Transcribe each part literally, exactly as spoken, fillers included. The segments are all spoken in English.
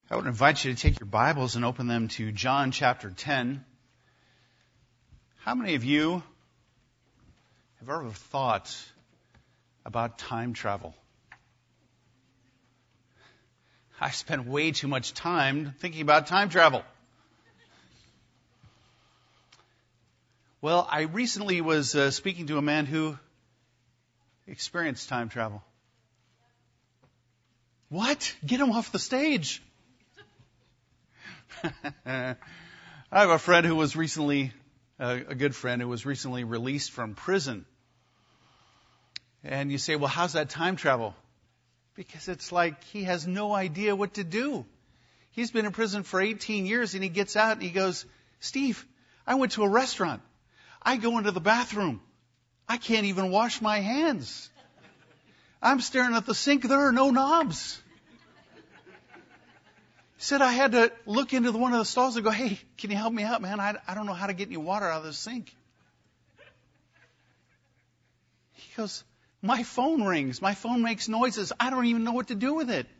I would invite you to take your Bibles and open them to John chapter ten. How many of you have ever thought about time travel? I spend way too much time thinking about time travel. Well, I recently was uh, speaking to a man who experienced time travel. What? Get him off the stage. I have a friend who was recently, uh, a good friend who was recently released from prison. And you say, well, how's that time travel? Because it's like he has no idea what to do. He's been in prison for eighteen years and he gets out and he goes, Steve, I went to a restaurant. I go into the bathroom. I can't even wash my hands. I'm staring at the sink. There are no knobs. He said I had to look into the, one of the stalls and go, hey, can you help me out, man? I, I don't know how to get any water out of the sink. He goes, my phone rings. My phone makes noises. I don't even know what to do with it.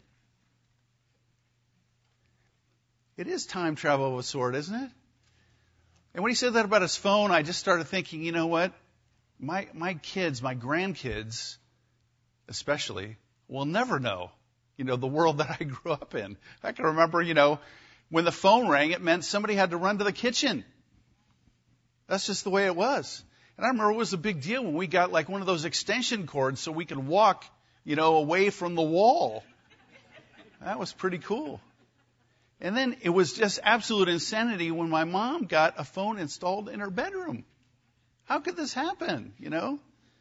It is time travel of a sort, isn't it? And when he said that about his phone, I just started thinking, you know what? My, my kids, my grandkids especially, will never know. You know, the world that I grew up in. I can remember, you know, when the phone rang, it meant somebody had to run to the kitchen. That's just the way it was. And I remember it was a big deal when we got like one of those extension cords so we could walk, you know, away from the wall. That was pretty cool. And then it was just absolute insanity when my mom got a phone installed in her bedroom. How could this happen, you know?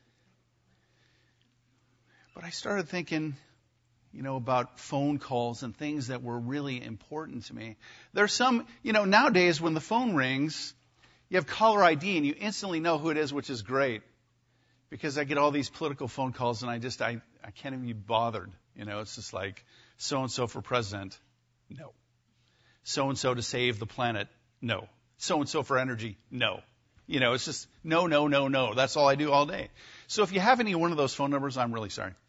But I started thinking, you know, about phone calls and things that were really important to me. There's some, you know, nowadays when the phone rings, you have caller I D and you instantly know who it is, which is great. Because I get all these political phone calls and I just, I, I can't even be bothered. You know, it's just like, so-and-so for president. No. So-and-so to save the planet. No. So-and-so for energy. No. You know, it's just, no, no, no, no. That's all I do all day. So if you have any one of those phone numbers, I'm really sorry.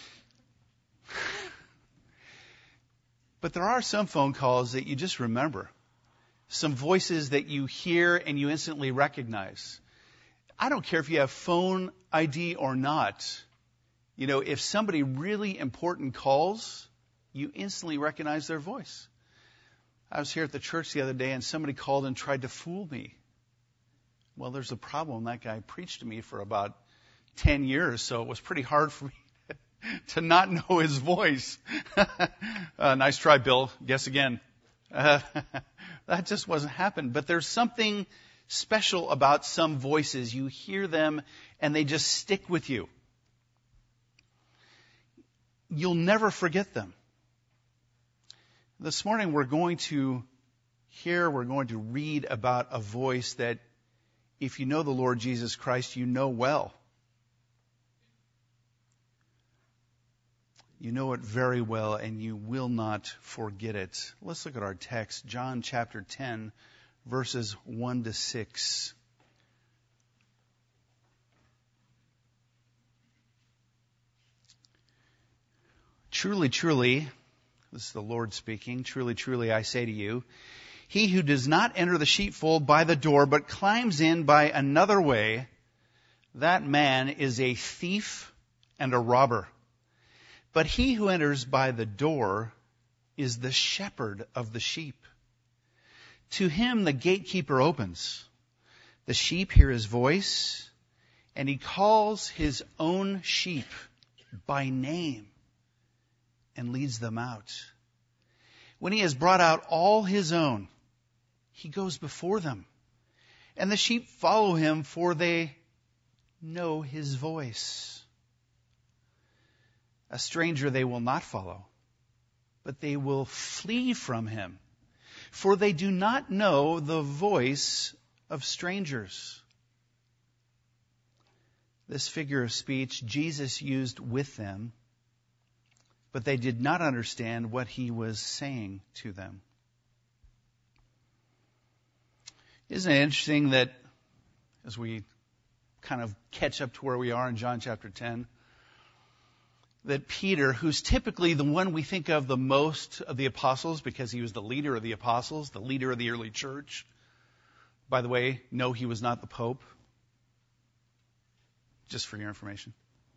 But there are some phone calls that you just remember. Some voices that you hear and you instantly recognize. I don't care if you have phone I D or not. You know, if somebody really important calls, you instantly recognize their voice. I was here at the church the other day and somebody called and tried to fool me. Well, there's a problem. That guy preached to me for about ten years, so it was pretty hard for me to not know his voice. uh, nice try, Bill. Guess again. Uh, that just wasn't happening. But there's something special about some voices. You hear them and they just stick with you. You'll never forget them. This morning we're going to hear, we're going to read about a voice that if you know the Lord Jesus Christ, you know well. You know it very well, and you will not forget it. Let's look at our text, John chapter ten, verses one to six. Truly, truly, this is the Lord speaking, truly, truly, I say to you, he who does not enter the sheepfold by the door, but climbs in by another way, that man is a thief and a robber. But he who enters by the door is the shepherd of the sheep. To him the gatekeeper opens. The sheep hear his voice, and he calls his own sheep by name and leads them out. When he has brought out all his own, he goes before them. And the sheep follow him, for they know his voice. A stranger they will not follow, but they will flee from him, for they do not know the voice of strangers. This figure of speech Jesus used with them, but they did not understand what he was saying to them. Isn't it interesting that as we kind of catch up to where we are in John chapter ten, that Peter, who's typically the one we think of the most of the apostles because he was the leader of the apostles, the leader of the early church. By the way, no, he was not the Pope. Just for your information.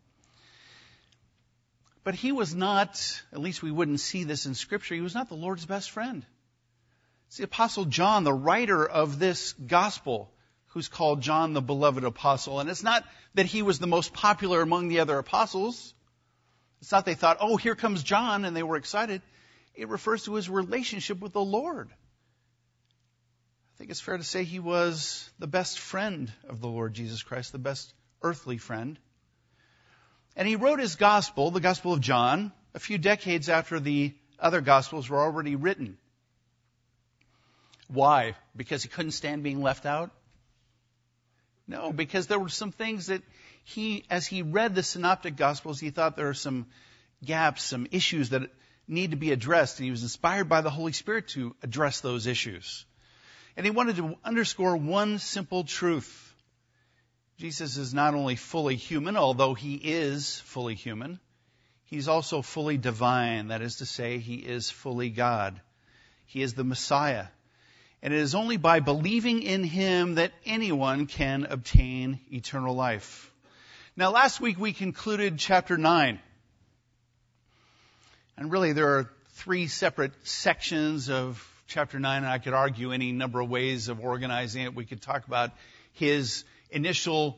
But he was not, at least we wouldn't see this in Scripture, he was not the Lord's best friend. It's the Apostle John, the writer of this gospel, who's called John the Beloved Apostle. And it's not that he was the most popular among the other apostles. It's not they thought, oh, here comes John, and they were excited. It refers to his relationship with the Lord. I think it's fair to say he was the best friend of the Lord Jesus Christ, the best earthly friend. And he wrote his gospel, the Gospel of John, a few decades after the other gospels were already written. Why? Because he couldn't stand being left out? No, because there were some things that he, as he read the synoptic gospels, he thought there were some gaps, some issues that need to be addressed. And he was inspired by the Holy Spirit to address those issues. And he wanted to underscore one simple truth. Jesus is not only fully human, although he is fully human, he's also fully divine. That is to say, he is fully God. He is the Messiah. And it is only by believing in him that anyone can obtain eternal life. Now, last week we concluded chapter nine. And really there are three separate sections of chapter nine, and I could argue any number of ways of organizing it. We could talk about his initial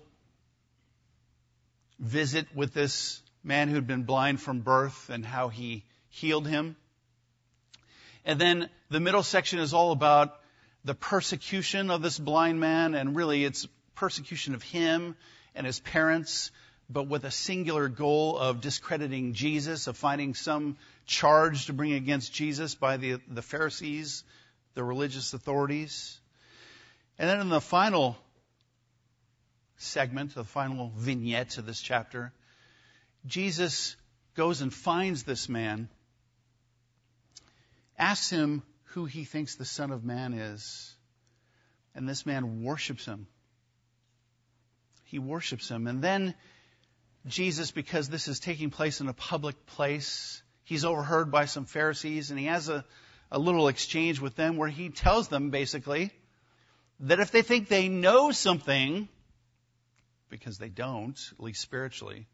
visit with this man who had been blind from birth and how he healed him. And then the middle section is all about the persecution of this blind man, and really it's persecution of him and his parents, but with a singular goal of discrediting Jesus, of finding some charge to bring against Jesus by the, the Pharisees, the religious authorities. And then in the final segment, the final vignette of this chapter, Jesus goes and finds this man, asks him who he thinks the Son of Man is, and this man worships him. He worships him. And then Jesus, because this is taking place in a public place, he's overheard by some Pharisees, and he has a, a little exchange with them where he tells them basically that if they think they know something, because they don't, at least spiritually,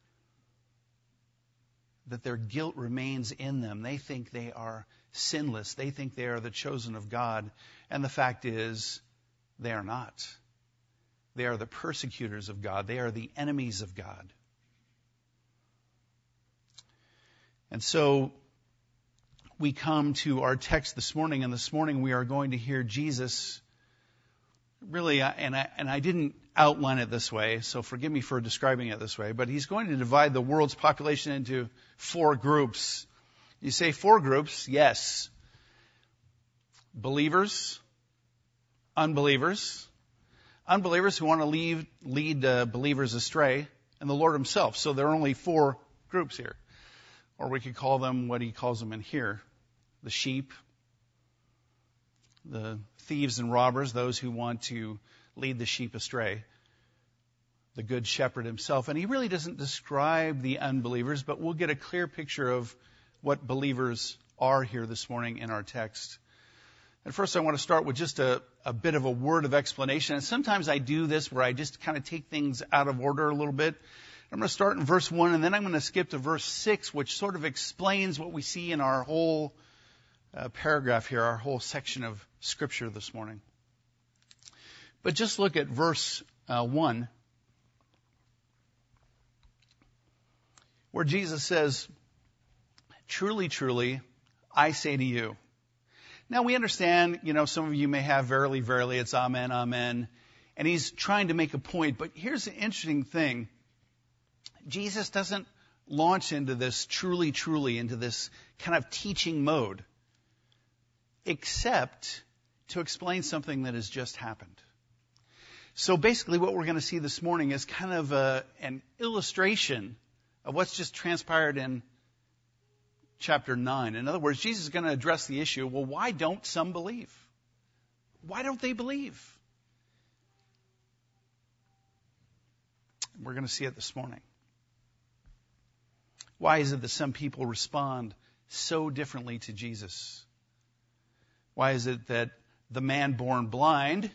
that their guilt remains in them. They think they are sinless. They think they are the chosen of God. And the fact is, they are not. They are the persecutors of God. They are the enemies of God. And so we come to our text this morning, and this morning we are going to hear Jesus really, and I, and I didn't outline it this way, so forgive me for describing it this way, but he's going to divide the world's population into four groups. You say four groups, yes. Believers, unbelievers, unbelievers who want to lead, lead uh, believers astray, and the Lord himself. So there are only four groups here. Or we could call them what he calls them in here, the sheep, the thieves and robbers, those who want to lead the sheep astray, the good shepherd himself. And he really doesn't describe the unbelievers, but we'll get a clear picture of what believers are here this morning in our text. And first I want to start with just a, a bit of a word of explanation. And sometimes I do this where I just kind of take things out of order a little bit. I'm going to start in verse one, and then I'm going to skip to verse six, which sort of explains what we see in our whole uh, paragraph here, our whole section of Scripture this morning. But just look at verse uh, one, where Jesus says, "Truly, truly, I say to you." Now we understand, you know, some of you may have verily, verily, it's amen, amen. And he's trying to make a point. But here's the interesting thing. Jesus doesn't launch into this truly, truly, into this kind of teaching mode, except to explain something that has just happened. So basically what we're going to see this morning is kind of a, an illustration of what's just transpired in chapter nine. In other words, Jesus is going to address the issue, well, why don't some believe? Why don't they believe? We're going to see it this morning. Why is it that some people respond so differently to Jesus? Why is it that the man born blind,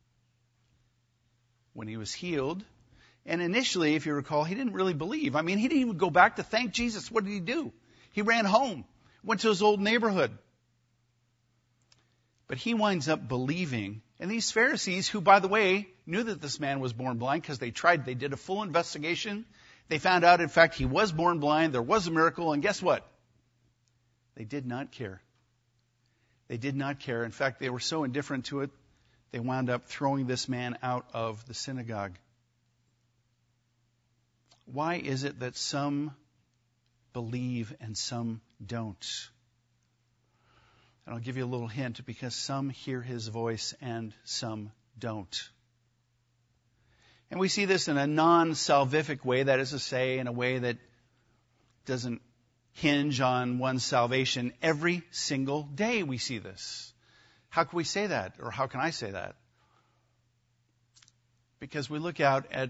when he was healed, and initially, if you recall, he didn't really believe. I mean, he didn't even go back to thank Jesus. What did he do? He ran home, went to his old neighborhood. But he winds up believing. And these Pharisees, who, by the way, knew that this man was born blind because they tried, they did a full investigation. They found out, in fact, he was born blind. There was a miracle. And guess what? They did not care. They did not care. In fact, they were so indifferent to it, they wound up throwing this man out of the synagogue. Why is it that some believe and some don't? And I'll give you a little hint, because some hear his voice and some don't. And we see this in a non-salvific way, that is to say, in a way that doesn't hinge on one's salvation. Every single day we see this. How can we say that? Or how can I say that? Because we look out at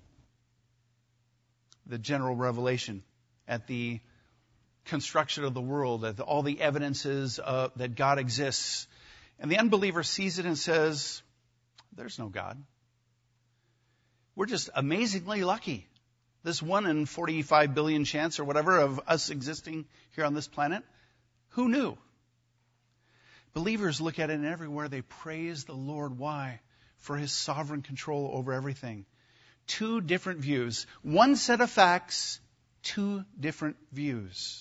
the general revelation, at the construction of the world, at the, all the evidences uh, that God exists. And the unbeliever sees it and says, there's no God. We're just amazingly lucky. This one in forty-five billion chance or whatever of us existing here on this planet. Who knew? Believers look at it, and everywhere they praise the Lord. Why? For his sovereign control over everything. Two different views. One set of facts, two different views.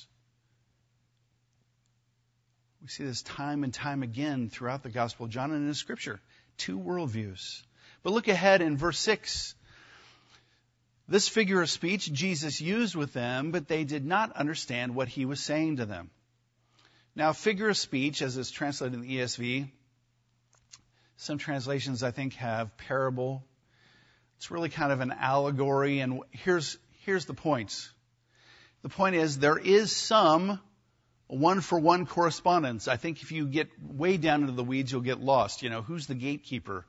We see this time and time again throughout the Gospel of John and in the Scripture. Two worldviews. But look ahead in verse six. This figure of speech Jesus used with them, but they did not understand what he was saying to them. Now, figure of speech, as is translated in the E S V, some translations, I think, have parable. It's really kind of an allegory, and here's, here's the point. The point is, there is some one-for-one correspondence. I think if you get way down into the weeds, you'll get lost. You know, who's the gatekeeper?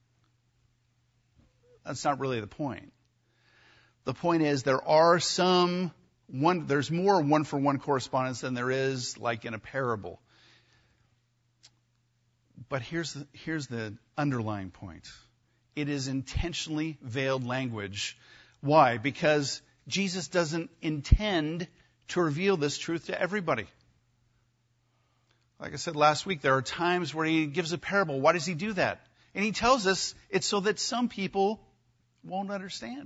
That's not really the point. The point is, there are some one, there's more one-for-one correspondence than there is like in a parable. But here's the, here's the underlying point. It is intentionally veiled language. Why? Because Jesus doesn't intend to reveal this truth to everybody. Like I said last week, there are times where he gives a parable. Why does he do that? And he tells us it's so that some people won't understand.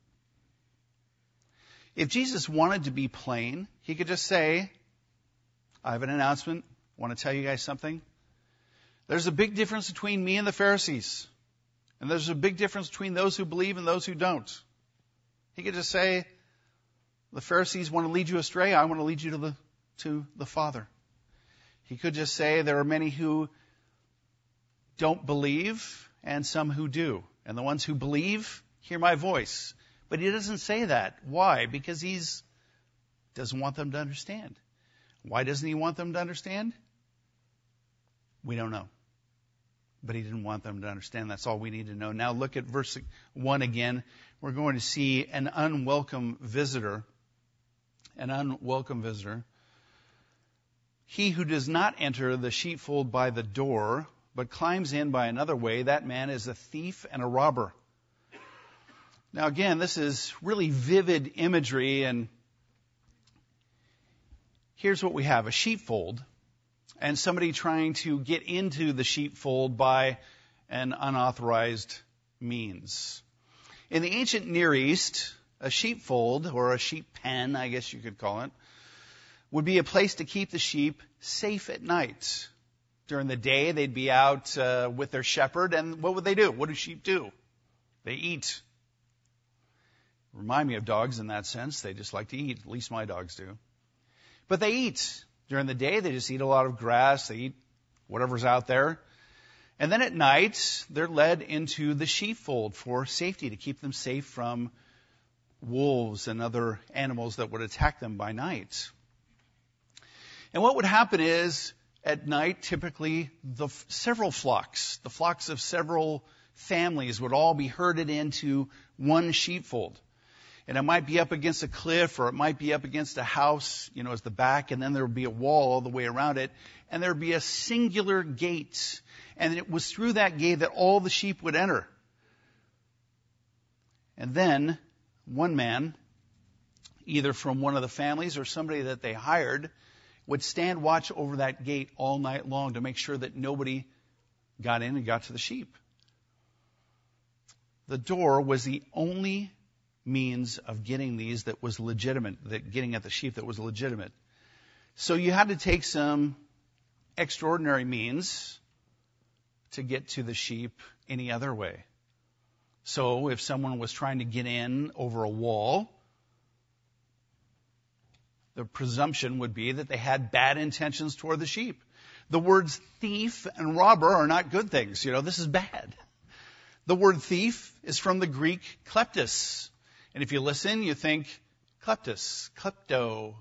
If Jesus wanted to be plain, he could just say, I have an announcement. I want to tell you guys something. There's a big difference between me and the Pharisees. And there's a big difference between those who believe and those who don't. He could just say, the Pharisees want to lead you astray. I want to lead you to the, to the Father. He could just say, there are many who don't believe and some who do. And the ones who believe hear my voice. But he doesn't say that. Why? Because he's doesn't want them to understand. Why doesn't he want them to understand? We don't know. But he didn't want them to understand. That's all we need to know. Now look at verse one again. We're going to see an unwelcome visitor. An unwelcome visitor. He who does not enter the sheepfold by the door, but climbs in by another way, that man is a thief and a robber. Now again, this is really vivid imagery, and here's what we have. A sheepfold, and somebody trying to get into the sheepfold by an unauthorized means. In the ancient Near East, a sheepfold, or a sheep pen, I guess you could call it, would be a place to keep the sheep safe at night. During the day, they'd be out uh, with their shepherd, and what would they do? What do sheep do? They eat. Remind me of dogs in that sense. They just like to eat. At least my dogs do. But they eat. During the day, they just eat a lot of grass. They eat whatever's out there. And then at night, they're led into the sheepfold for safety, to keep them safe from wolves and other animals that would attack them by night. And what would happen is, at night, typically, the f- several flocks, the flocks of several families would all be herded into one sheepfold. And it might be up against a cliff, or it might be up against a house, you know, as the back, and then there would be a wall all the way around it, and there would be a singular gate. And it was through that gate that all the sheep would enter. And then one man, either from one of the families or somebody that they hired, would stand watch over that gate all night long to make sure that nobody got in and got to the sheep. The door was the only means of getting these that was legitimate, that getting at the sheep that was legitimate. So you had to take some extraordinary means to get to the sheep any other way. So if someone was trying to get in over a wall, the presumption would be that they had bad intentions toward the sheep. The words thief and robber are not good things. You know, this is bad. The word thief is from the Greek kleptos. And if you listen, you think kleptos, klepto,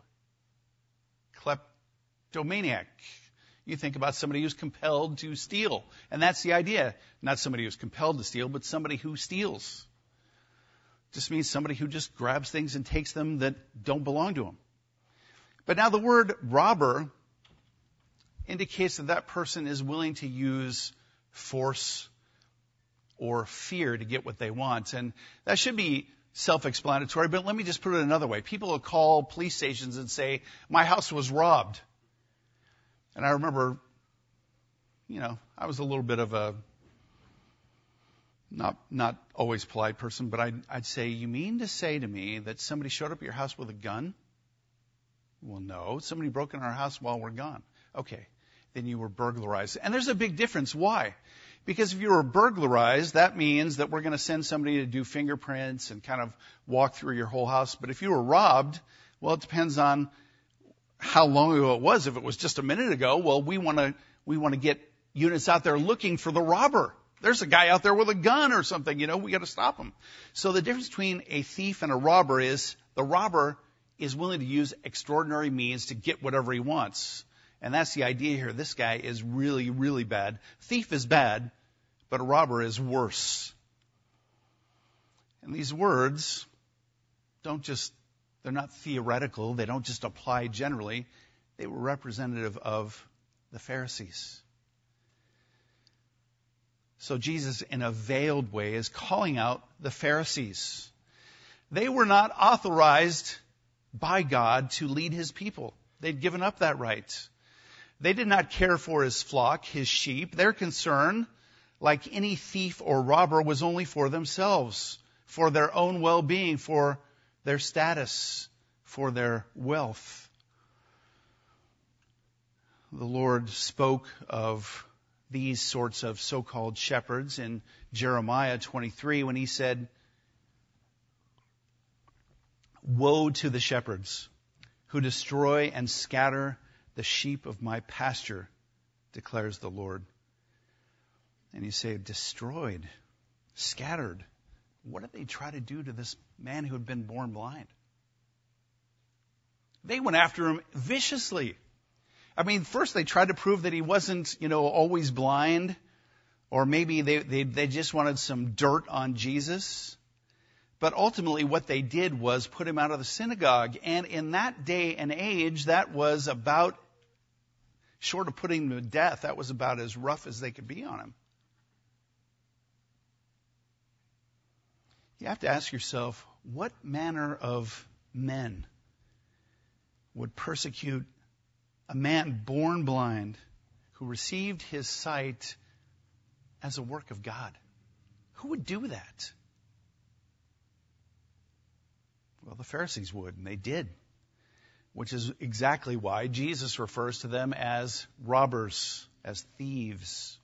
kleptomaniac. You think about somebody who's compelled to steal. And that's the idea. Not somebody who's compelled to steal, but somebody who steals. Just means somebody who just grabs things and takes them that don't belong to him. But now the word robber indicates that that person is willing to use force or fear to get what they want. And that should be self-explanatory, but let me just put it another way. People will call police stations and say, my house was robbed. And I remember, you know, I was a little bit of a not not always polite person, but I'd, I'd say, you mean to say to me that somebody showed up at your house with a gun? Well, no. Somebody broke in our house while we're gone. Okay. Then you were burglarized. And there's a big difference. Why? Because if you were burglarized, that means that we're going to send somebody to do fingerprints and kind of walk through your whole house. But if you were robbed, well, it depends on how long ago it was. If it was just a minute ago, well, we want to we want to get units out there looking for the robber. There's a guy out there with a gun or something, you know, we got to stop him. So the difference between a thief and a robber is the robber is willing to use extraordinary means to get whatever he wants. And that's the idea here. This guy is really, really bad. Thief is bad, but a robber is worse. And these words don't just, they're not theoretical. They don't just apply generally. They were representative of the Pharisees. So Jesus, in a veiled way, is calling out the Pharisees. They were not authorized by God to lead his people. They'd given up that right. They did not care for his flock, his sheep. Their concern, like any thief or robber, was only for themselves, for their own well-being, for their status, for their wealth. The Lord spoke of these sorts of so-called shepherds in Jeremiah twenty-three when he said, "Woe to the shepherds who destroy and scatter the sheep of my pasture, declares the Lord." And you say, destroyed, scattered. What did they try to do to this man who had been born blind? They went after him viciously. I mean, first they tried to prove that he wasn't, you know, always blind, or maybe they, they, they just wanted some dirt on Jesus. But ultimately what they did was put him out of the synagogue. And in that day and age, that was about, short of putting him to death, that was about as rough as they could be on him. You have to ask yourself, what manner of men would persecute a man born blind who received his sight as a work of God? Who would do that? Well, the Pharisees would, and they did, which is exactly why Jesus refers to them as robbers, as thieves.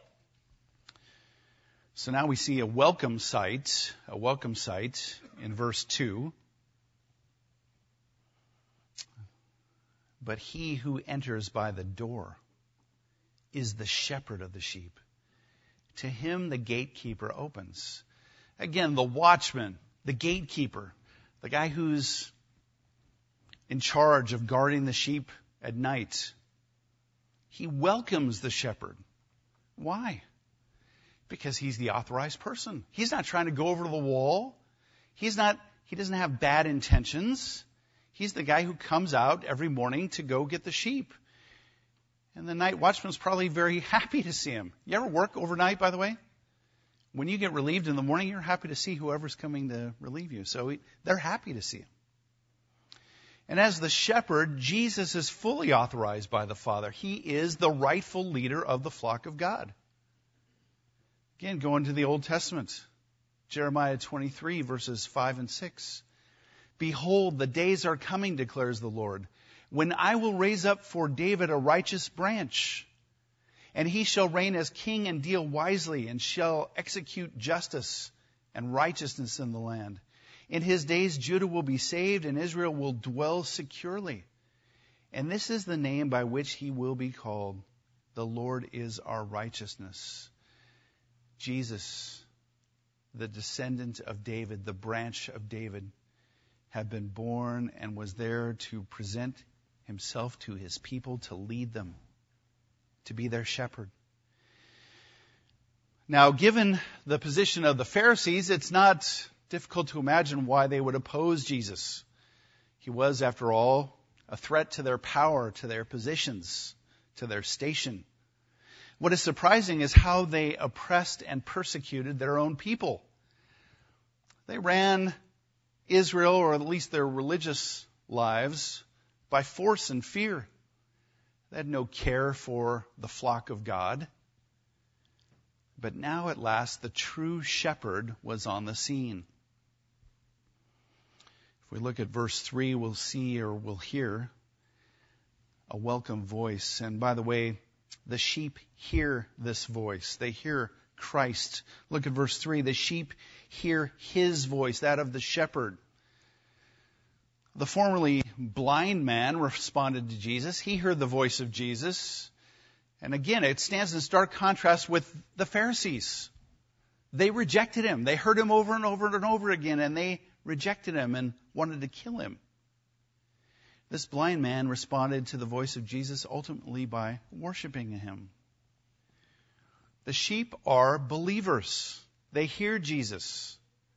So now we see a welcome sight, a welcome sight in verse two. But he who enters by the door is the shepherd of the sheep. To him the gatekeeper opens. Again, the watchman, the gatekeeper, the guy who's in charge of guarding the sheep at night. He welcomes the shepherd. Why? Because he's the authorized person. He's not trying to go over to the wall. He's not, He doesn't have bad intentions. He's the guy who comes out every morning to go get the sheep. And the night watchman's probably very happy to see him. You ever work overnight, by the way? When you get relieved in the morning, you're happy to see whoever's coming to relieve you. So they're happy to see him. And as the shepherd, Jesus is fully authorized by the Father. He is the rightful leader of the flock of God. Again, going to the Old Testament, Jeremiah twenty-three, verses five and six. Behold, the days are coming, declares the Lord, when I will raise up for David a righteous branch, and he shall reign as king and deal wisely, and shall execute justice and righteousness in the land. In his days Judah will be saved, and Israel will dwell securely. And this is the name by which he will be called. The Lord is our righteousness. Jesus, the descendant of David, the branch of David, had been born and was there to present himself to his people, to lead them, to be their shepherd. Now, given the position of the Pharisees, it's not difficult to imagine why they would oppose Jesus. He was, after all, a threat to their power, to their positions, to their station. What is surprising is how they oppressed and persecuted their own people. They ran Israel, or at least their religious lives, by force and fear. They had no care for the flock of God. But now at last the true shepherd was on the scene. If we look at verse three, we'll see or we'll hear a welcome voice. And by the way, the sheep hear this voice. They hear Christ. Look at verse three. The sheep hear his voice, that of the shepherd. The formerly blind man responded to Jesus. He heard the voice of Jesus. And again, it stands in stark contrast with the Pharisees. They rejected him. They heard him over and over and over again, and they rejected him and wanted to kill him. This blind man responded to the voice of Jesus ultimately by worshiping him. The sheep are believers. They hear Jesus.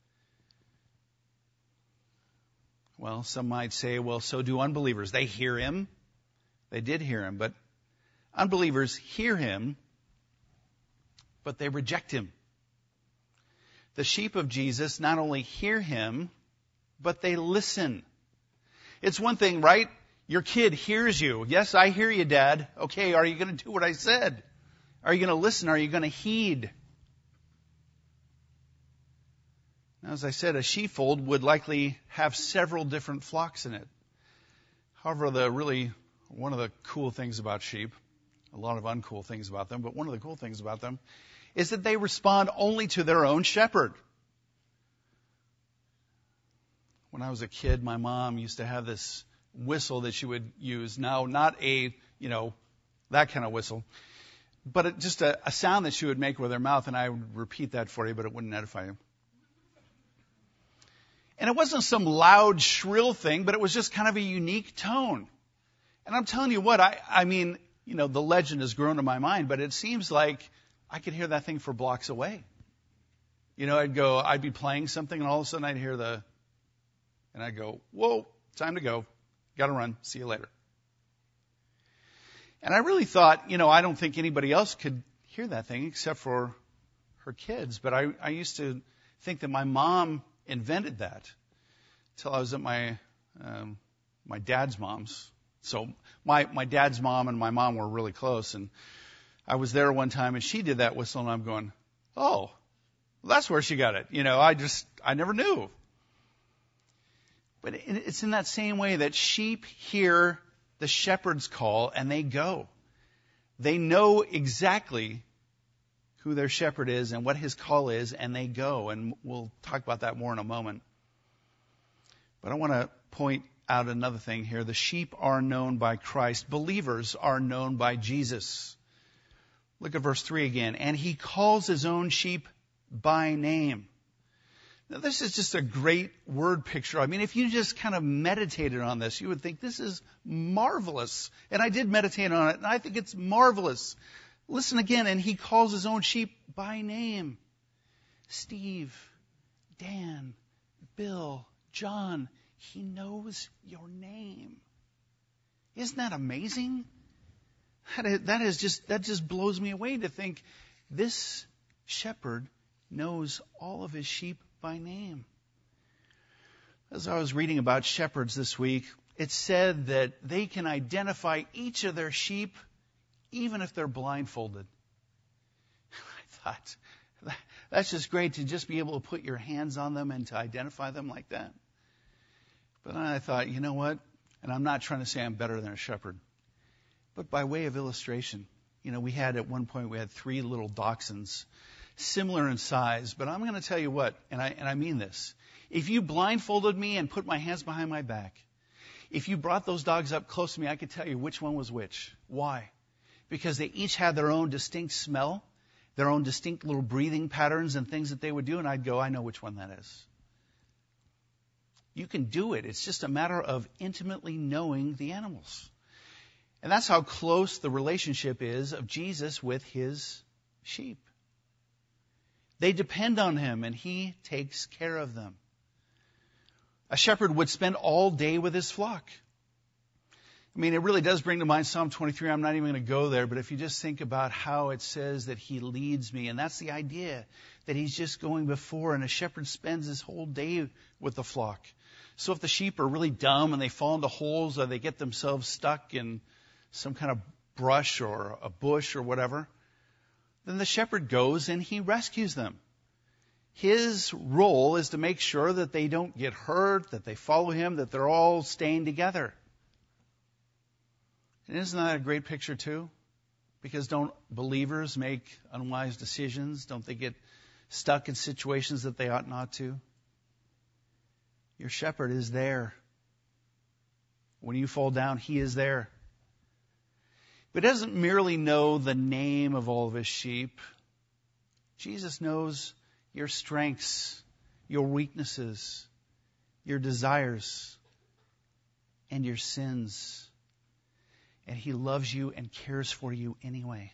Well, some might say, well, so do unbelievers. They hear him. They did hear him, but unbelievers hear him, but they reject him. The sheep of Jesus not only hear him, but they listen. It's one thing, right? Your kid hears you. Yes, I hear you, Dad. Okay, are you going to do what I said? Are you going to listen? Are you going to heed? Now, as I said, a sheepfold would likely have several different flocks in it. However, the really, one of the cool things about sheep, a lot of uncool things about them, but one of the cool things about them is that they respond only to their own shepherd. When I was a kid, my mom used to have this whistle that she would use. Now, not a, you know, that kind of whistle, but it, just a, a sound that she would make with her mouth, and I would repeat that for you, but it wouldn't edify you. And it wasn't some loud, shrill thing, but it was just kind of a unique tone. And I'm telling you what, I, I mean, you know, the legend has grown in my mind, but it seems like I could hear that thing for blocks away. You know, I'd go, I'd be playing something, and all of a sudden I'd hear the, and I'd go, whoa, time to go. Got to run. See you later. And I really thought, you know, I don't think anybody else could hear that thing except for her kids. But I, I used to think that my mom invented that until I was at my um, my dad's mom's. So my, my dad's mom and my mom were really close. And I was there one time, and she did that whistle, and I'm going, oh, well, that's where she got it. You know, I just, I never knew. But it's in that same way that sheep hear the shepherd's call and they go. They know exactly who their shepherd is and what his call is, and they go. And we'll talk about that more in a moment. But I want to point out another thing here. The sheep are known by Christ. Believers are known by Jesus. Look at verse three again. And he calls his own sheep by name. Now, this is just a great word picture. I mean, if you just kind of meditated on this, you would think this is marvelous. And I did meditate on it, and I think it's marvelous. Listen again, and he calls his own sheep by name. Steve, Dan, Bill, John, he knows your name. Isn't that amazing? That is, that is just, that just blows me away to think this shepherd knows all of his sheep by name. As I was reading about shepherds this week, it said that they can identify each of their sheep even if they're blindfolded. I thought, that's just great to just be able to put your hands on them and to identify them like that. But then I thought, you know what? And I'm not trying to say I'm better than a shepherd. But by way of illustration, you know, we had at one point, we had three little dachshunds, similar in size. But I'm going to tell you what, and I, and I mean this. If you blindfolded me and put my hands behind my back, if you brought those dogs up close to me, I could tell you which one was which. Why? Because they each had their own distinct smell, their own distinct little breathing patterns and things that they would do, and I'd go, I know which one that is. You can do it. It's just a matter of intimately knowing the animals. And that's how close the relationship is of Jesus with his sheep. They depend on him, and he takes care of them. A shepherd would spend all day with his flock. I mean, it really does bring to mind Psalm twenty-three. I'm not even going to go there, but if you just think about how it says that he leads me, and that's the idea, that he's just going before, and a shepherd spends his whole day with the flock. So if the sheep are really dumb and they fall into holes or they get themselves stuck in some kind of brush or a bush or whatever, then the shepherd goes and he rescues them. His role is to make sure that they don't get hurt, that they follow him, that they're all staying together. And isn't that a great picture too? Because don't believers make unwise decisions? Don't they get stuck in situations that they ought not to? Your shepherd is there. When you fall down, he is there. But he doesn't merely know the name of all of his sheep. Jesus knows your strengths, your weaknesses, your desires, and your sins. And he loves you and cares for you anyway.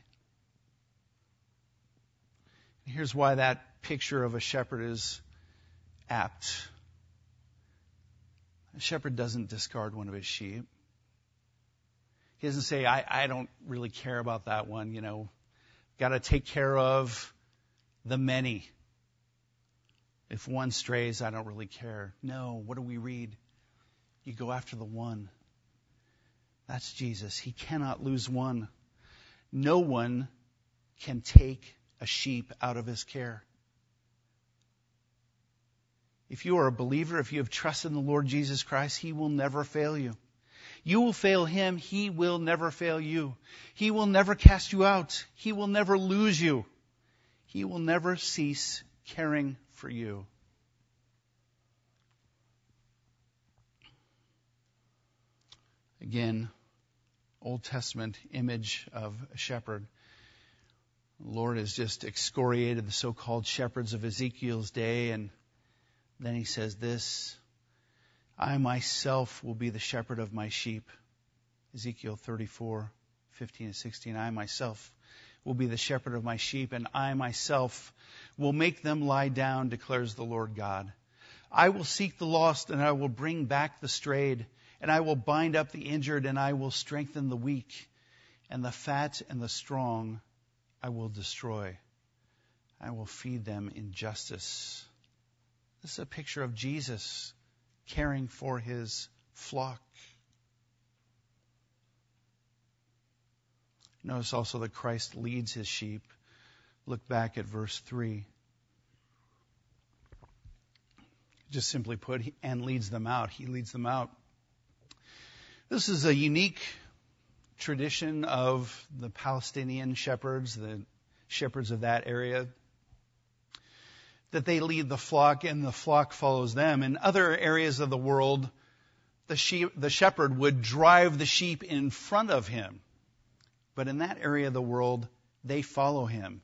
And here's why that picture of a shepherd is apt. A shepherd doesn't discard one of his sheep. He doesn't say, I, I don't really care about that one, you know. Got to take care of the many. If one strays, I don't really care. No, what do we read? You go after the one. That's Jesus. He cannot lose one. No one can take a sheep out of his care. If you are a believer, if you have trusted in the Lord Jesus Christ, he will never fail you. You will fail him. He will never fail you. He will never cast you out. He will never lose you. He will never cease caring for you. Again, Old Testament image of a shepherd. The Lord has just excoriated the so-called shepherds of Ezekiel's day, and then he says this, I myself will be the shepherd of my sheep. Ezekiel thirty-four, fifteen and sixteen. I myself will be the shepherd of my sheep, and I myself will make them lie down, declares the Lord God. I will seek the lost, and I will bring back the strayed, and I will bind up the injured, and I will strengthen the weak, and the fat and the strong I will destroy. I will feed them in justice. This is a picture of Jesus caring for his flock. Notice also that Christ leads his sheep. Look back at verse three. Just simply put, and leads them out. He leads them out. This is a unique tradition of the Palestinian shepherds, the shepherds of that area, that they lead the flock and the flock follows them. In other areas of the world, the sheep, the shepherd would drive the sheep in front of him. But in that area of the world, they follow him.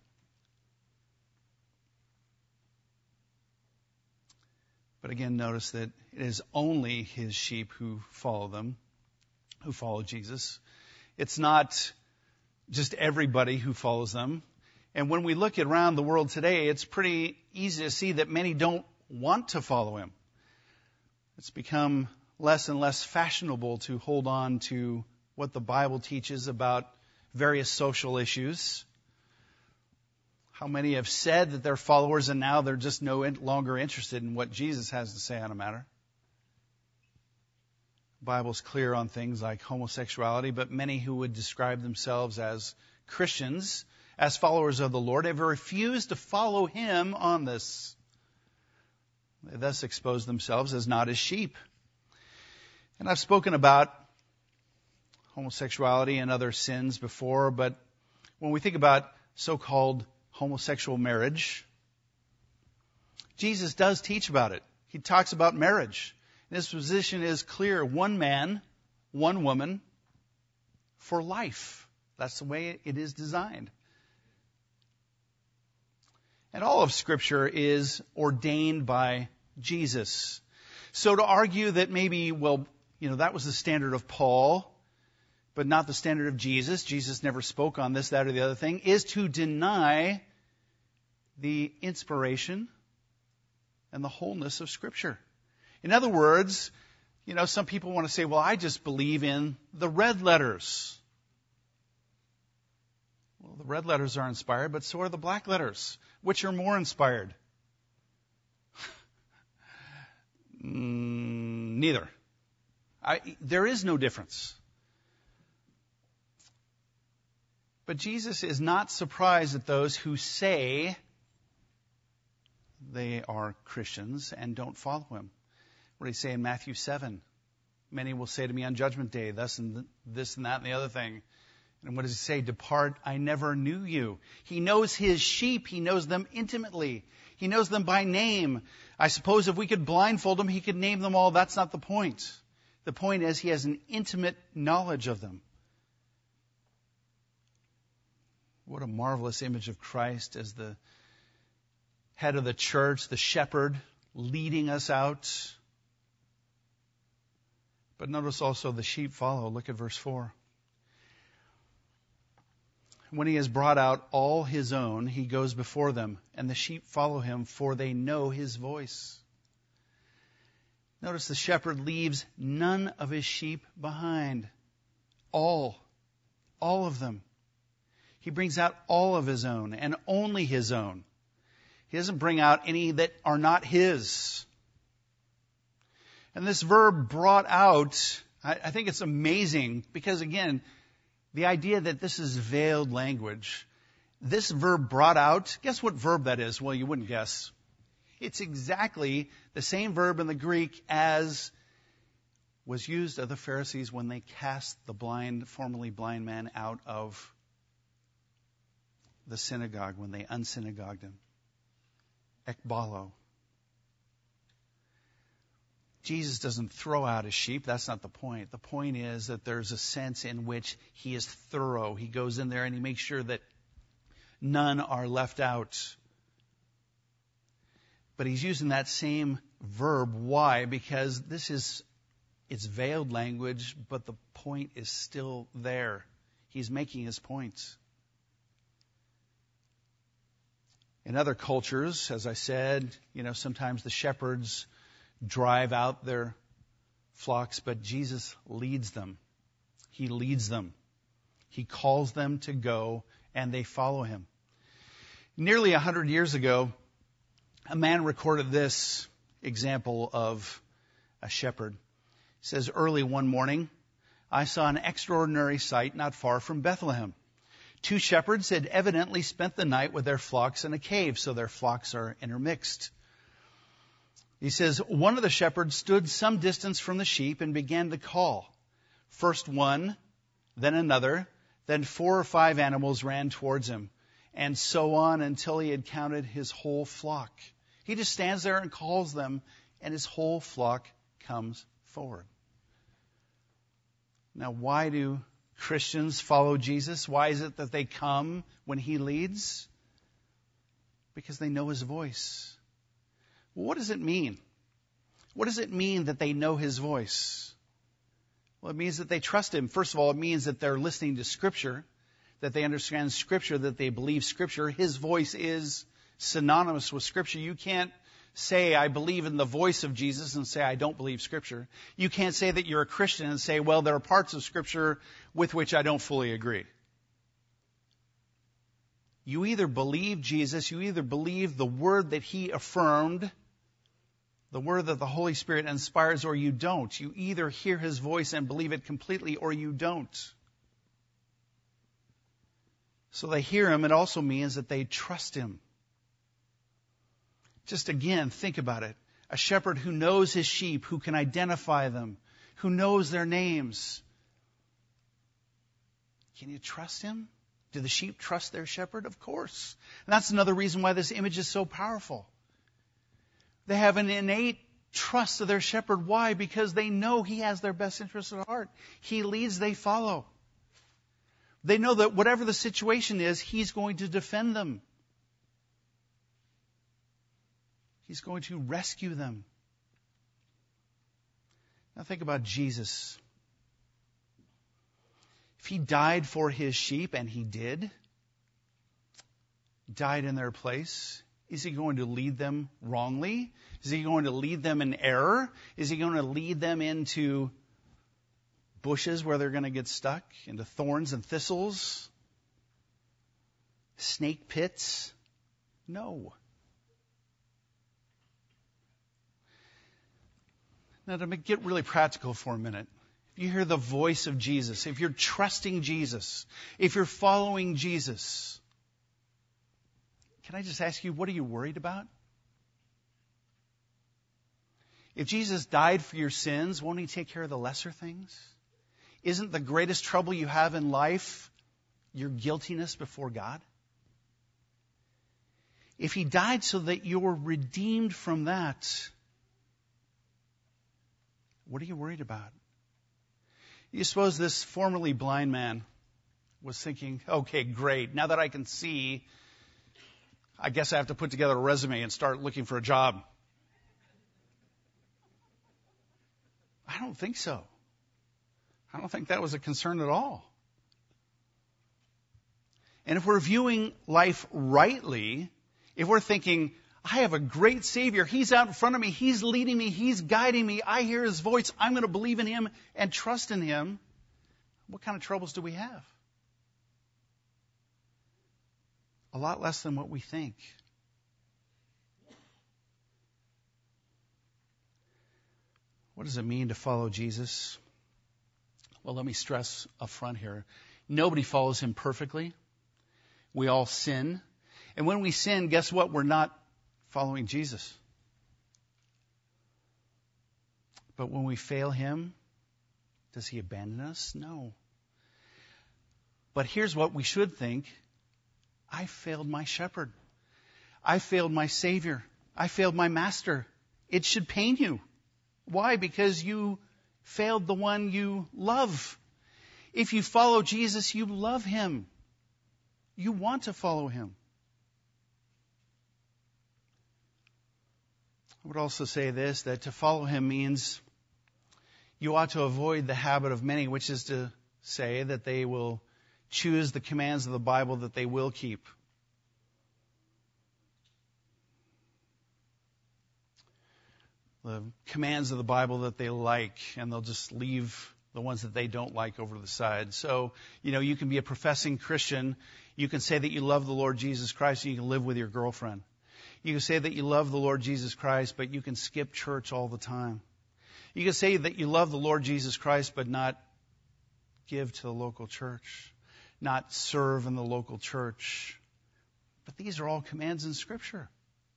But again, notice that it is only his sheep who follow them, who follow Jesus. It's not just everybody who follows them. And when we look around the world today, it's pretty easy to see that many don't want to follow him. It's become less and less fashionable to hold on to what the Bible teaches about various social issues. How many have said that they're followers and now they're just no longer interested in what Jesus has to say on a matter? The Bible's clear on things like homosexuality, but many who would describe themselves as Christians, as followers of the Lord, have refused to follow Him on this. They thus expose themselves as not as sheep. And I've spoken about homosexuality and other sins before, but when we think about so-called homosexual marriage, Jesus does teach about it. He talks about marriage. And his position is clear. One man, one woman, for life. That's the way it is designed. And all of Scripture is ordained by Jesus. So to argue that maybe, well, you know, that was the standard of Paul, but not the standard of Jesus, Jesus never spoke on this, that, or the other thing, is to deny the inspiration and the wholeness of Scripture. In other words, you know, some people want to say, well, I just believe in the red letters. Well, the red letters are inspired, but so are the black letters. Which are more inspired? mm, neither. I, there is no difference. But Jesus is not surprised at those who say they are Christians and don't follow Him. What did He say in Matthew seven? Many will say to me on Judgment Day, thus and this and that and the other thing. And what does He say? Depart, I never knew you. He knows His sheep. He knows them intimately. He knows them by name. I suppose if we could blindfold Him, He could name them all. That's not the point. The point is He has an intimate knowledge of them. What a marvelous image of Christ as the head of the church, the shepherd, leading us out. But notice also the sheep follow. Look at verse four. When He has brought out all His own, He goes before them, and the sheep follow Him, for they know His voice. Notice the shepherd leaves none of His sheep behind. All. All of them. He brings out all of His own, and only His own. He doesn't bring out any that are not His. And this verb brought out, I, I think it's amazing, because again, the idea that this is veiled language, this verb brought out, guess what verb that is? Well, you wouldn't guess. It's exactly the same verb in the Greek as was used of the Pharisees when they cast the blind, formerly blind man out of the synagogue, when they unsynagogued him. Ekbalo. Jesus doesn't throw out His sheep. That's not the point. The point is that there's a sense in which He is thorough. He goes in there and He makes sure that none are left out. But He's using that same verb. Why? Because this is, it's veiled language, but the point is still there. He's making His points. In other cultures, as I said, you know, sometimes the shepherds drive out their flocks, but Jesus leads them. He leads them. He calls them to go, and they follow Him. Nearly a hundred years ago, a man recorded this example of a shepherd. He says, early one morning, I saw an extraordinary sight not far from Bethlehem. Two shepherds had evidently spent the night with their flocks in a cave, so their flocks are intermixed. He says, one of the shepherds stood some distance from the sheep and began to call. First one, then another, then four or five animals ran towards him, and so on until he had counted his whole flock. He just stands there and calls them, and his whole flock comes forward. Now, why do Christians follow Jesus? Why is it that they come when He leads? Because they know His voice. Well, what does it mean? What does it mean that they know His voice? Well, it means that they trust Him. First of all, it means that they're listening to Scripture, that they understand Scripture, that they believe Scripture. His voice is synonymous with Scripture. You can't say, I believe in the voice of Jesus and say, I don't believe Scripture. You can't say that you're a Christian and say, well, there are parts of Scripture with which I don't fully agree. You either believe Jesus, you either believe the word that he affirmed, the word that the Holy Spirit inspires, or you don't. You either hear his voice and believe it completely, or you don't. So they hear him. It also means that they trust him. Just again, think about it. A shepherd who knows his sheep, who can identify them, who knows their names. Can you trust him? Do the sheep trust their shepherd? Of course. And that's another reason why this image is so powerful. They have an innate trust of their shepherd. Why? Because they know he has their best interests at heart. He leads, they follow. They know that whatever the situation is, he's going to defend them. He's going to rescue them. Now think about Jesus. If he died for his sheep, and he did, died in their place, is he going to lead them wrongly? Is he going to lead them in error? Is he going to lead them into bushes where they're going to get stuck, into thorns and thistles, snake pits? No. Now, to get really practical for a minute, if you hear the voice of Jesus, if you're trusting Jesus, if you're following Jesus, can I just ask you, what are you worried about? If Jesus died for your sins, won't he take care of the lesser things? Isn't the greatest trouble you have in life your guiltiness before God? If he died so that you're redeemed from that, what are you worried about? You suppose this formerly blind man was thinking, okay, great, now that I can see, I guess I have to put together a resume and start looking for a job. I don't think so. I don't think that was a concern at all. And if we're viewing life rightly, if we're thinking, I have a great Savior, he's out in front of me, he's leading me, he's guiding me, I hear his voice, I'm going to believe in him and trust in him, what kind of troubles do we have? A lot less than what we think. What does it mean to follow Jesus? Well, let me stress up front here. Nobody follows him perfectly. We all sin. And when we sin, guess what? We're not following Jesus. But when we fail him, does he abandon us? No. But here's what we should think. I failed my shepherd. I failed my Savior. I failed my master. It should pain you. Why? Because you failed the one you love. If you follow Jesus, you love him. You want to follow him. I would also say this, that to follow him means you ought to avoid the habit of many, which is to say that they will choose the commands of the Bible that they will keep. The commands of the Bible that they like, and they'll just leave the ones that they don't like over to the side. So, you know, you can be a professing Christian. You can say that you love the Lord Jesus Christ, and you can live with your girlfriend. You can say that you love the Lord Jesus Christ, but you can skip church all the time. You can say that you love the Lord Jesus Christ, but not give to the local church, not serve in the local church. But these are all commands in Scripture.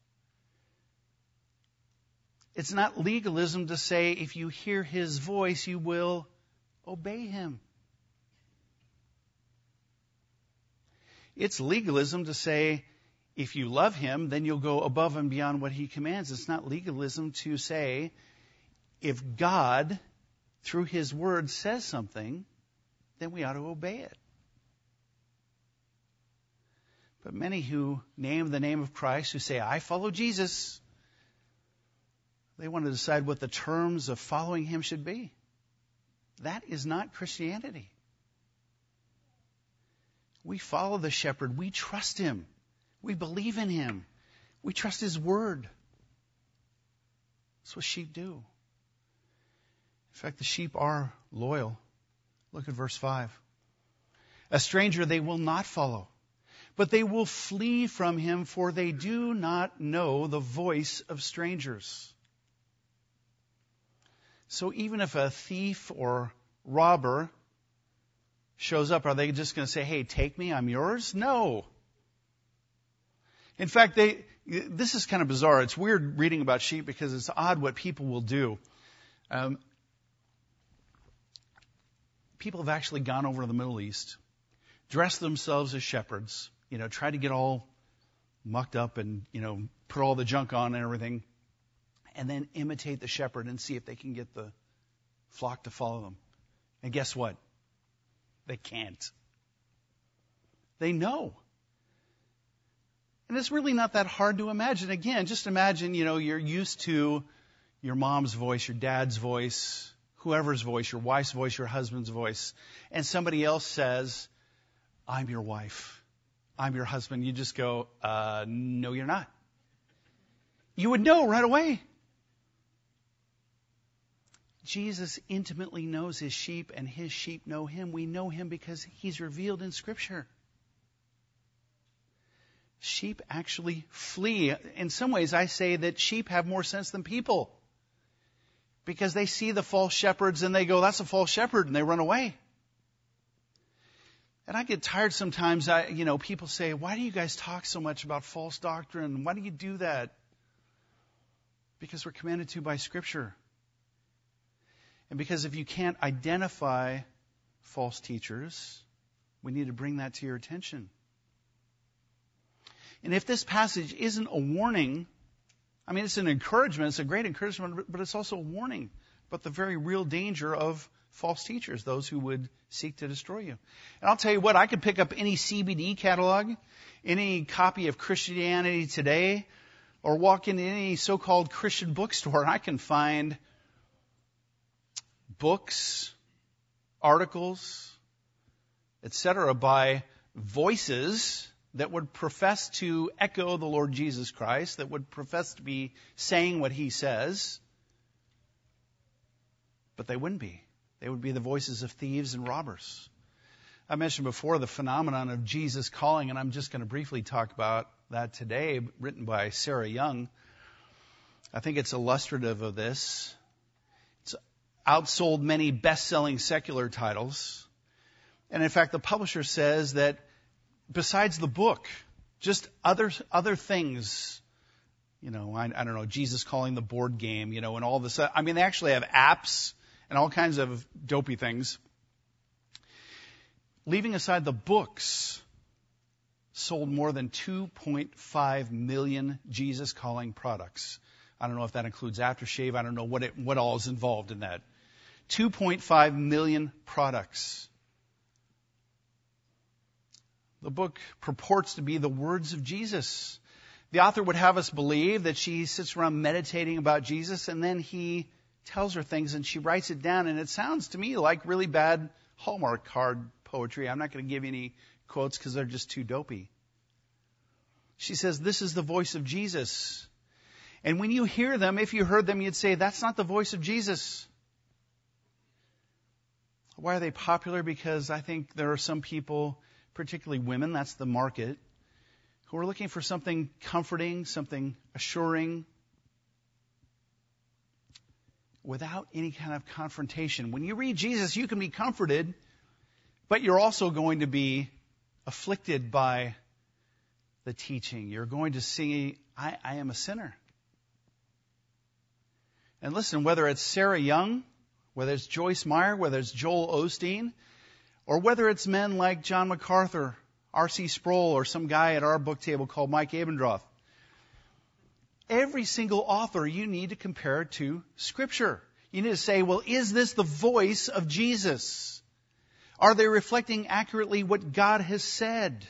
It's not legalism to say if you hear his voice, you will obey him. It's legalism to say if you love him, then you'll go above and beyond what he commands. It's not legalism to say if God, through his word, says something, then we ought to obey it. But many who name the name of Christ, who say, I follow Jesus, they want to decide what the terms of following him should be. That is not Christianity. We follow the shepherd. We trust him. We believe in him. We trust his word. That's what sheep do. In fact, the sheep are loyal. Look at verse five. A stranger they will not follow, but they will flee from him, for they do not know the voice of strangers. So even if a thief or robber shows up, are they just going to say, hey, take me, I'm yours? No. In fact, they, this is kind of bizarre. It's weird reading about sheep because it's odd what people will do. Um, people have actually gone over to the Middle East, dressed themselves as shepherds, you know, tried to get all mucked up and, you know, put all the junk on and everything, and then imitate the shepherd and see if they can get the flock to follow them. And guess what? They can't. They know. And it's really not that hard to imagine. Again, just imagine, you know, you're used to your mom's voice, your dad's voice, whoever's voice, your wife's voice, your husband's voice, and somebody else says, I'm your wife, I'm your husband. You just go, uh, no, you're not. You would know right away. Jesus intimately knows his sheep, and his sheep know him. We know him because he's revealed in Scripture. Sheep actually flee. In some ways, I say that sheep have more sense than people, because they see the false shepherds and they go, that's a false shepherd, and they run away. And I get tired sometimes. I, you know, people say, why do you guys talk so much about false doctrine? Why do you do that? Because we're commanded to by Scripture. And because if you can't identify false teachers, we need to bring that to your attention. And if this passage isn't a warning, I mean, it's an encouragement, it's a great encouragement, but it's also a warning about the very real danger of false teachers, those who would seek to destroy you. And I'll tell you what, I could pick up any C B D catalog, any copy of Christianity Today, or walk into any so-called Christian bookstore, and I can find books, articles, et cetera, by voices that would profess to echo the Lord Jesus Christ, that would profess to be saying what he says, but they wouldn't be. They would be the voices of thieves and robbers. I mentioned before the phenomenon of Jesus calling, and I'm just going to briefly talk about that today, written by Sarah Young. I think it's illustrative of this. It's outsold many best-selling secular titles. And in fact, the publisher says that besides the book, just other other things, you know, I, I don't know, Jesus calling the board game, you know, and all this. I mean, they actually have apps and all kinds of dopey things. Leaving aside the books, sold more than two point five million Jesus calling products. I don't know if that includes aftershave. I don't know what it, what all is involved in that. two point five million products. The book purports to be the words of Jesus. The author would have us believe that she sits around meditating about Jesus, and then he tells her things and she writes it down, and it sounds to me like really bad Hallmark card poetry. I'm not going to give you any quotes because they're just too dopey. She says, this is the voice of Jesus. And when you hear them, if you heard them, you'd say, that's not the voice of Jesus. Why are they popular? Because I think there are some people, particularly women, that's the market, who are looking for something comforting, something assuring, without any kind of confrontation. When you read Jesus, you can be comforted, but you're also going to be afflicted by the teaching. You're going to see, I, I am a sinner. And listen, whether it's Sarah Young, whether it's Joyce Meyer, whether it's Joel Osteen, or whether it's men like John MacArthur, R C Sproul, or some guy at our book table called Mike Abendroth, every single author you need to compare to Scripture. You need to say, well, is this the voice of Jesus? Are they reflecting accurately what God has said?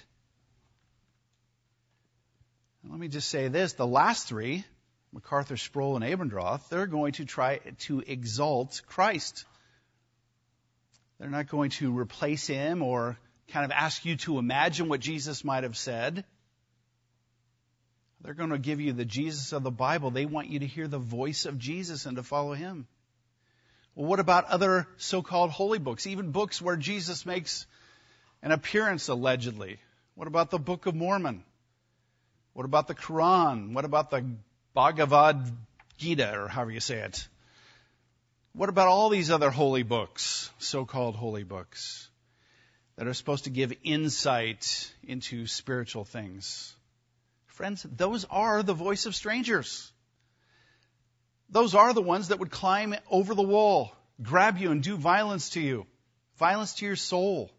Let me just say this. The last three, MacArthur, Sproul, and Abendroth, they're going to try to exalt Christ. They're not going to replace him or kind of ask you to imagine what Jesus might have said. They're going to give you the Jesus of the Bible. They want you to hear the voice of Jesus and to follow him. Well, what about other so-called holy books, even books where Jesus makes an appearance allegedly? What about the Book of Mormon? What about the Quran? What about the Bhagavad Gita, or however you say it? What about all these other holy books, so-called holy books, that are supposed to give insight into spiritual things? Friends, those are the voice of strangers. Those are the ones that would climb over the wall, grab you and do violence to you, violence to your soul.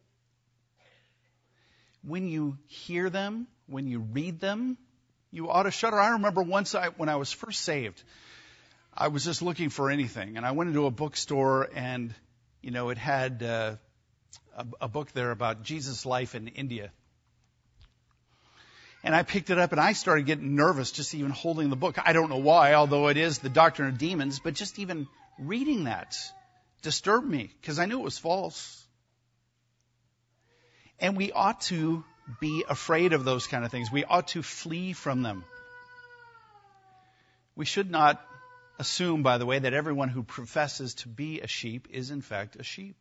When you hear them, when you read them, you ought to shudder. I remember once I, when I was first saved, I was just looking for anything, and I went into a bookstore, and you know, it had uh, a, a book there about Jesus' life in India. And I picked it up, and I started getting nervous just even holding the book. I don't know why, although it is the Doctrine of Demons, but just even reading that disturbed me because I knew it was false. And we ought to be afraid of those kind of things. We ought to flee from them. We should not assume, by the way, that everyone who professes to be a sheep is in fact a sheep.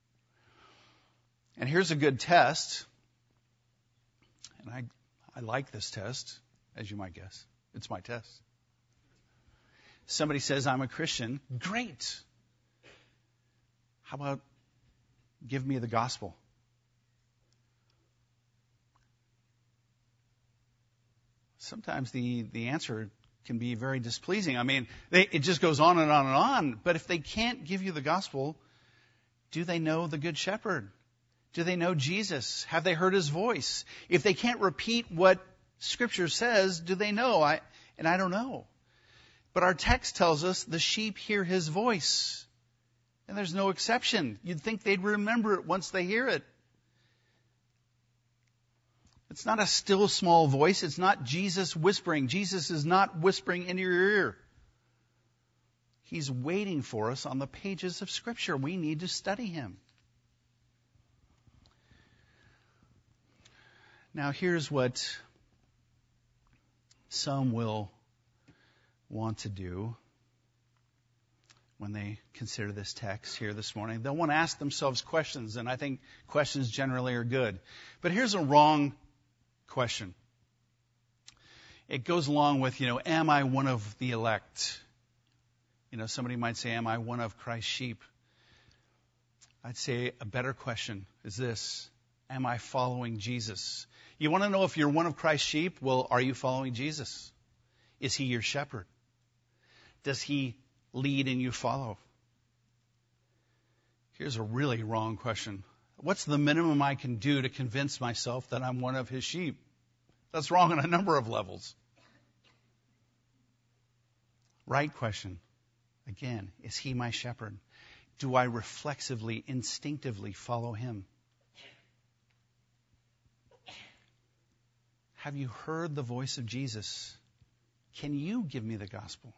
And here's a good test. And I I like this test, as you might guess. It's my test. Somebody says, I'm a Christian. Great. How about give me the gospel? Sometimes the, the answer can be very displeasing. I mean, they, it just goes on and on and on. But if they can't give you the gospel, do they know the Good Shepherd? Do they know Jesus? Have they heard his voice? If they can't repeat what Scripture says, do they know? I, and I don't know. But our text tells us the sheep hear his voice. And there's no exception. You'd think they'd remember it once they hear it. It's not a still small voice. It's not Jesus whispering. Jesus is not whispering into your ear. He's waiting for us on the pages of Scripture. We need to study him. Now, here's what some will want to do when they consider this text here this morning. They'll want to ask themselves questions, and I think questions generally are good. But here's a wrong question. It goes along with, you know, am I one of the elect? You know, somebody might say, am I one of Christ's sheep? I'd say a better question is this: am I following Jesus? You want to know if you're one of Christ's sheep? Well, are you following Jesus? Is he your shepherd? Does he lead and you follow? Here's a really wrong question. What's the minimum I can do to convince myself that I'm one of his sheep? That's wrong on a number of levels. Right question. Again, is he my shepherd? Do I reflexively, instinctively follow him? Have you heard the voice of Jesus? Can you give me the gospel?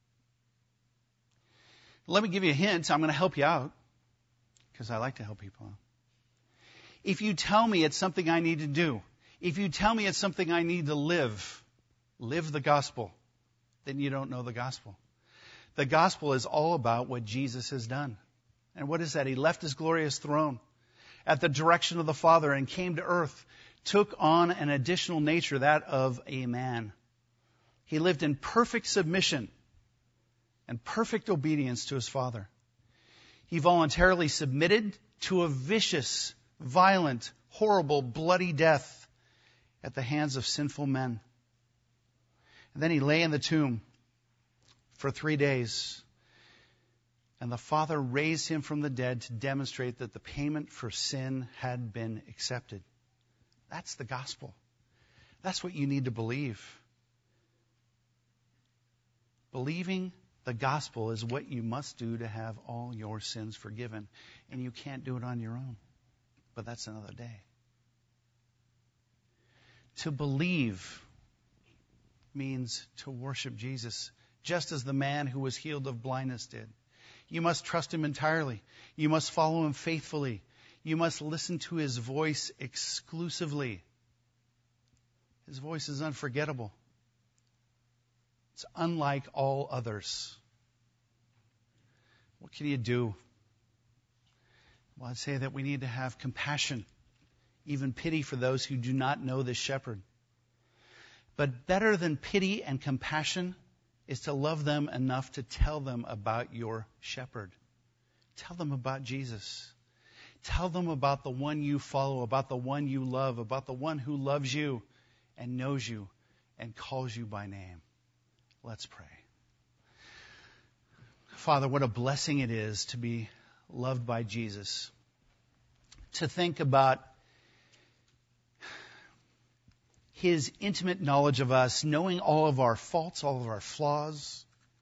Let me give you a hint. I'm going to help you out because I like to help people out. If you tell me it's something I need to do, if you tell me it's something I need to live, live the gospel, then you don't know the gospel. The gospel is all about what Jesus has done. And what is that? He left his glorious throne at the direction of the Father and came to earth, took on an additional nature, that of a man. He lived in perfect submission and perfect obedience to his Father. He voluntarily submitted to a vicious, violent, horrible, bloody death at the hands of sinful men. And then he lay in the tomb for three days. And the Father raised him from the dead to demonstrate that the payment for sin had been accepted. That's the gospel. That's what you need to believe. Believing the gospel is what you must do to have all your sins forgiven. And you can't do it on your own. But that's another day. To believe means to worship Jesus, just as the man who was healed of blindness did. You must trust him entirely. You must follow him faithfully. You must listen to his voice exclusively. His voice is unforgettable. It's unlike all others. What can you do? Well, I'd say that we need to have compassion, even pity for those who do not know this shepherd. But better than pity and compassion is to love them enough to tell them about your shepherd. Tell them about Jesus. Tell them about the one you follow, about the one you love, about the one who loves you and knows you and calls you by name. Let's pray. Father, what a blessing it is to be loved by Jesus. To think about His intimate knowledge of us, knowing all of our faults, all of our flaws.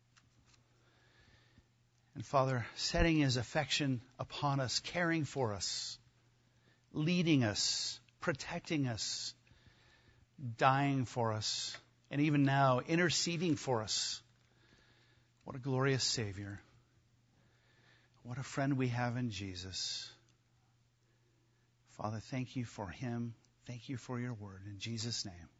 And Father, setting His affection upon us, caring for us, leading us, protecting us, dying for us, and even now interceding for us. What a glorious Savior. What a friend we have in Jesus. Father, thank you for Him. Thank you for your word. In Jesus' name.